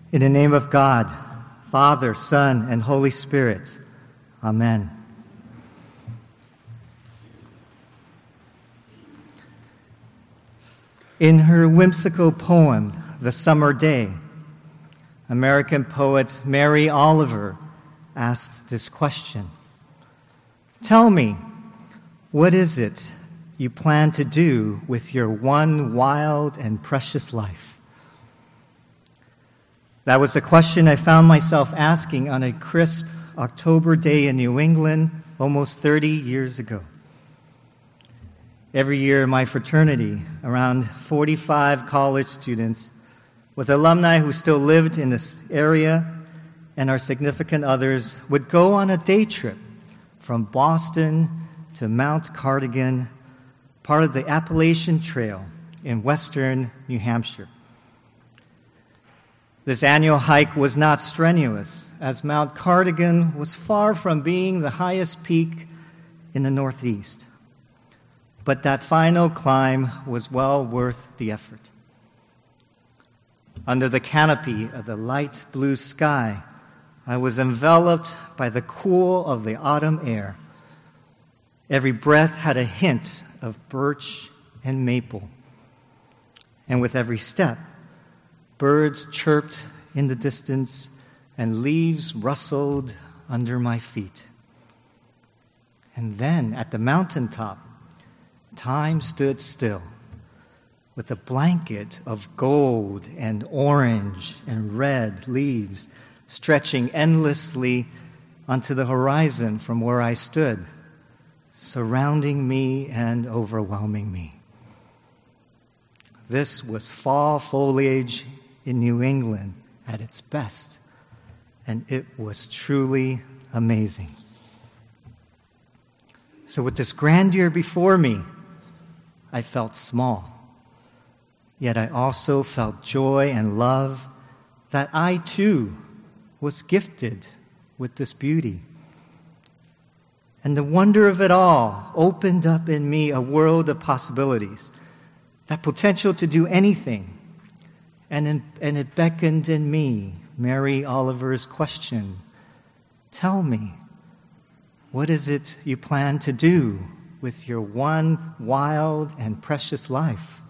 In the name of God, Father, Son, and Holy Spirit. Amen. In her whimsical poem, The Summer Day, American poet Mary Oliver asked this question. Tell me, what is it you plan to do with your one wild and precious life? That was the question I found myself asking on a crisp October day in New England almost 30 years ago. Every year in my fraternity, around 45 college students with alumni who still lived in this area and our significant others would go on a day trip from Boston to Mount Cardigan, part of the Appalachian Trail in western New Hampshire. This annual hike was not strenuous, as Mount Cardigan was far from being the highest peak in the Northeast. But that final climb was well worth the effort. Under the canopy of the light blue sky, I was enveloped by the cool of the autumn air. Every breath had a hint of birch and maple. And with every step, birds chirped in the distance and leaves rustled under my feet. And then at the mountaintop, time stood still with a blanket of gold and orange and red leaves stretching endlessly onto the horizon from where I stood, surrounding me and overwhelming me. This was fall foliage in New England at its best, and it was truly amazing. So with this grandeur before me, I felt small, yet I also felt joy and love that I too was gifted with this beauty. And the wonder of it all opened up in me a world of possibilities, that potential to do anything. And it beckoned in me Mary Oliver's question, tell me, what is it you plan to do with your one wild and precious life?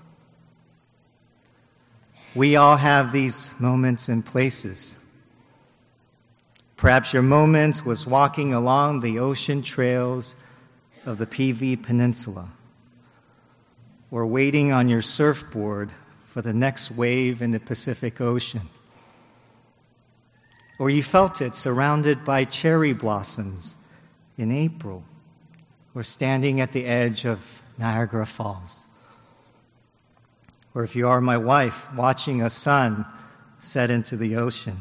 We all have these moments and places. Perhaps your moment was walking along the ocean trails of the PV Peninsula, or waiting on your surfboard for the next wave in the Pacific Ocean. Or you felt it surrounded by cherry blossoms in April, or standing at the edge of Niagara Falls. Or if you are my wife, watching a sun set into the ocean.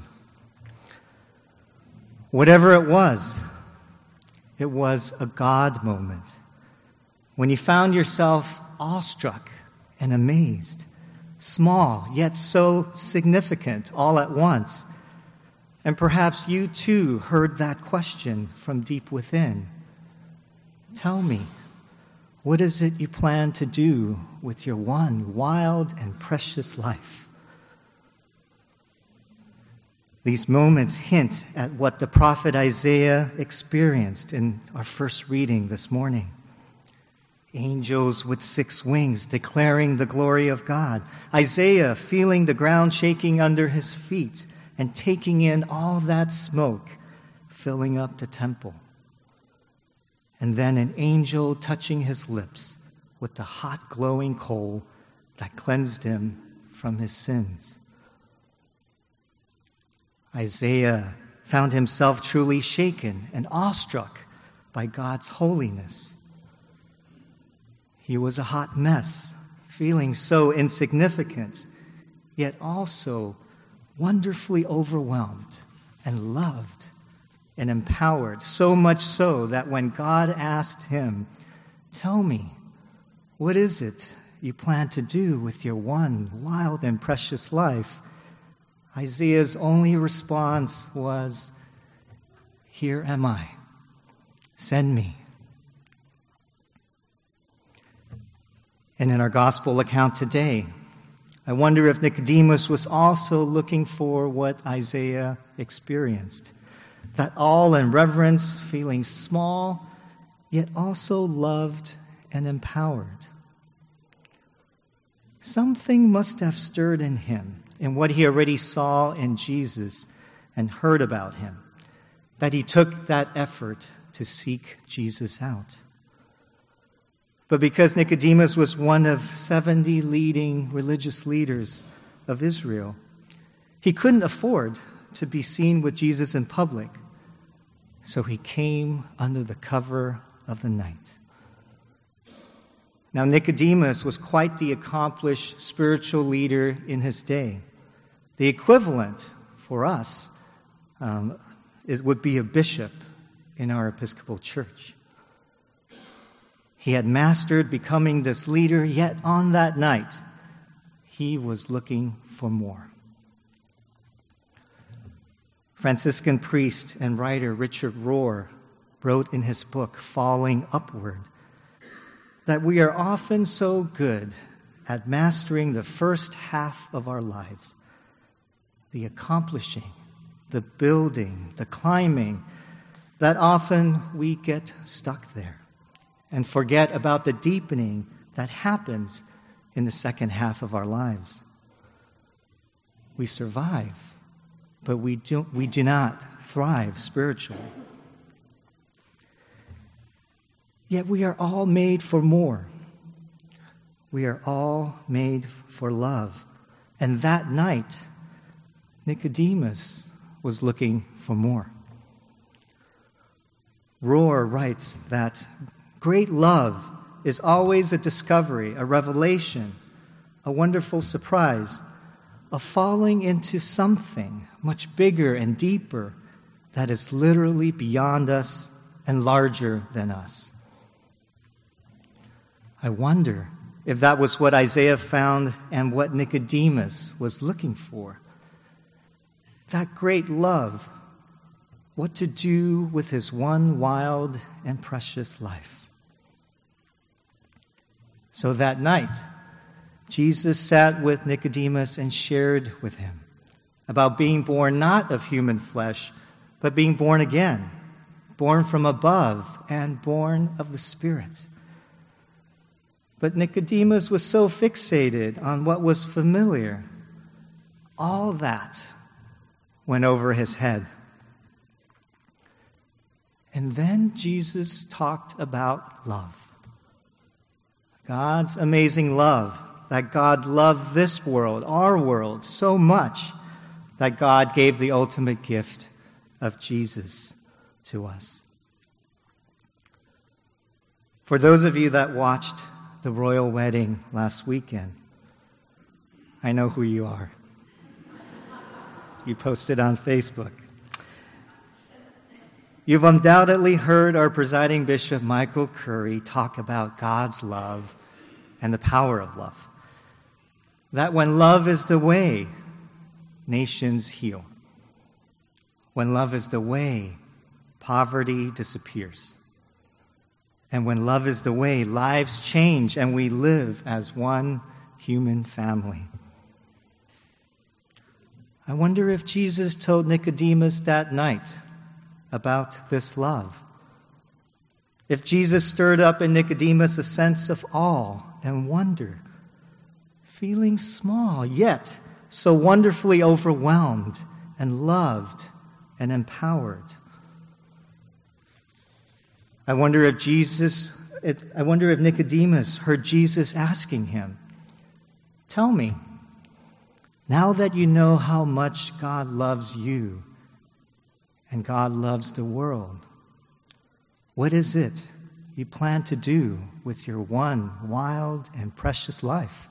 Whatever it was a God moment when you found yourself awestruck and amazed, small yet so significant all at once. And perhaps you too heard that question from deep within. Tell me, what is it you plan to do with your one wild and precious life? These moments hint at what the prophet Isaiah experienced in our first reading this morning. Angels with 6 wings declaring the glory of God. Isaiah feeling the ground shaking under his feet and taking in all that smoke filling up the temple. And then an angel touching his lips with the hot glowing coal that cleansed him from his sins. Isaiah found himself truly shaken and awestruck by God's holiness. He was a hot mess, feeling so insignificant, yet also wonderfully overwhelmed and loved and empowered, so much so that when God asked him, tell me, what is it you plan to do with your one wild and precious life? Isaiah's only response was, here am I, send me. And in our gospel account today, I wonder if Nicodemus was also looking for what Isaiah experienced, that all in reverence, feeling small, yet also loved and empowered. Something must have stirred in him, in what he already saw in Jesus and heard about him, that he took that effort to seek Jesus out. But because Nicodemus was one of 70 leading religious leaders of Israel, he couldn't afford to be seen with Jesus in public. So he came under the cover of the night. Now, Nicodemus was quite the accomplished spiritual leader in his day. The equivalent for us would be a bishop in our Episcopal Church. He had mastered becoming this leader, yet on that night, he was looking for more. Franciscan priest and writer Richard Rohr wrote in his book, Falling Upward, that we are often so good at mastering the first half of our lives, the accomplishing, the building, the climbing, that often we get stuck there and forget about the deepening that happens in the second half of our lives. We survive, but we do not thrive spiritually. Yet we are all made for more. We are all made for love. And that night, Nicodemus was looking for more. Rohr writes that great love is always a discovery, a revelation, a wonderful surprise, a falling into something much bigger and deeper that is literally beyond us and larger than us. I wonder if that was what Isaiah found and what Nicodemus was looking for. That great love, what to do with his one wild and precious life. So that night, Jesus sat with Nicodemus and shared with him about being born not of human flesh, but being born again, born from above and born of the Spirit. But Nicodemus was so fixated on what was familiar, all that went over his head. And then Jesus talked about love. God's amazing love, that God loved this world, our world, so much that God gave the ultimate gift of Jesus to us. For those of you that watched the royal wedding last weekend, I know who you are. You posted on Facebook. You've undoubtedly heard our presiding bishop, Michael Curry, talk about God's love and the power of love. That when love is the way, nations heal. When love is the way, poverty disappears. And when love is the way, lives change and we live as one human family. I wonder if Jesus told Nicodemus that night about this love. If Jesus stirred up in Nicodemus a sense of awe and wonder, feeling small, yet so wonderfully overwhelmed and loved and empowered. I wonder if Nicodemus heard Jesus asking him, "Tell me, now that you know how much God loves you and God loves the world, what is it you plan to do with your one wild and precious life?"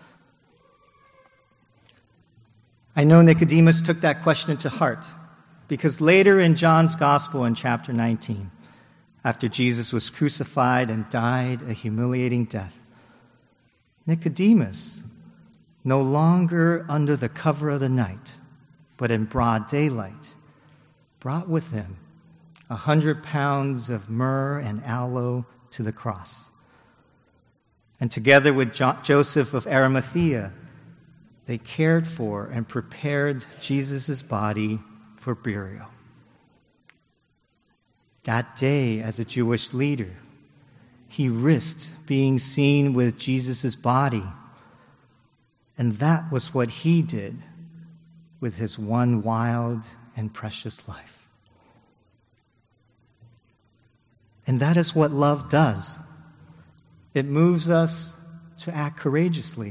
I know Nicodemus took that question to heart because later in John's Gospel in chapter 19, after Jesus was crucified and died a humiliating death, Nicodemus, no longer under the cover of the night, but in broad daylight, brought with him 100 pounds of myrrh and aloe to the cross. And together with Joseph of Arimathea, they cared for and prepared Jesus' body for burial. That day, as a Jewish leader, he risked being seen with Jesus' body. And that was what he did with his one wild and precious life. And that is what love does. It moves us to act courageously.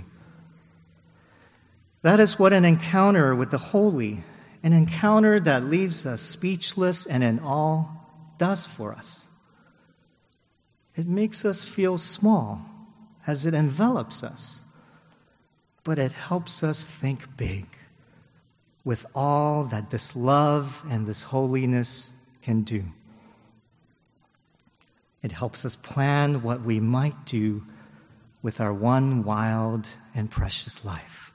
That is what an encounter with the holy, an encounter that leaves us speechless and in awe, does for us. It makes us feel small as it envelops us, but it helps us think big with all that this love and this holiness can do. It helps us plan what we might do with our one wild and precious life.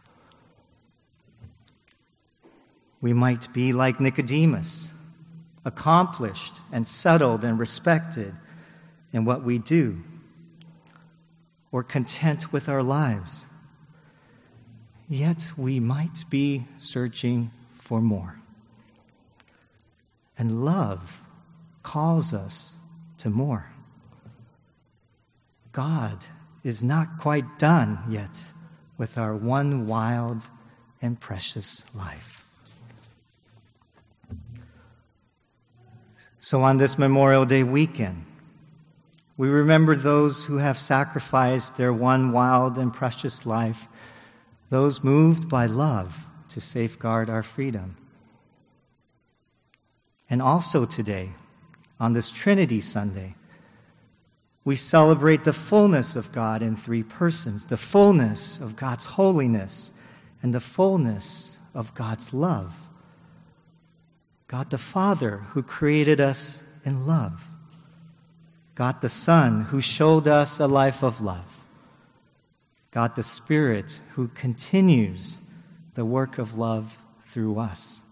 We might be like Nicodemus, accomplished and settled and respected in what we do, or content with our lives. Yet we might be searching for more. And love calls us to more. God is not quite done yet with our one wild and precious life. So on this Memorial Day weekend, we remember those who have sacrificed their one wild and precious life, those moved by love to safeguard our freedom. And also today, on this Trinity Sunday, we celebrate the fullness of God in three persons, the fullness of God's holiness and the fullness of God's love. God the Father, who created us in love. God the Son, who showed us a life of love. God the Spirit, who continues the work of love through us.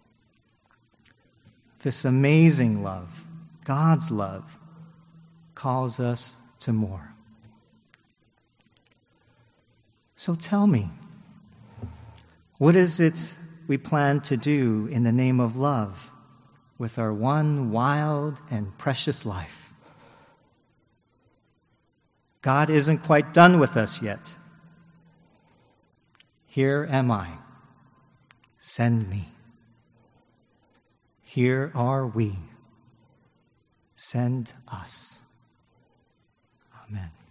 This amazing love, God's love, calls us to more. So tell me, what is it we plan to do in the name of love with our one wild and precious life? God isn't quite done with us yet. Here am I. Send me. Here are we. Send us. Amen.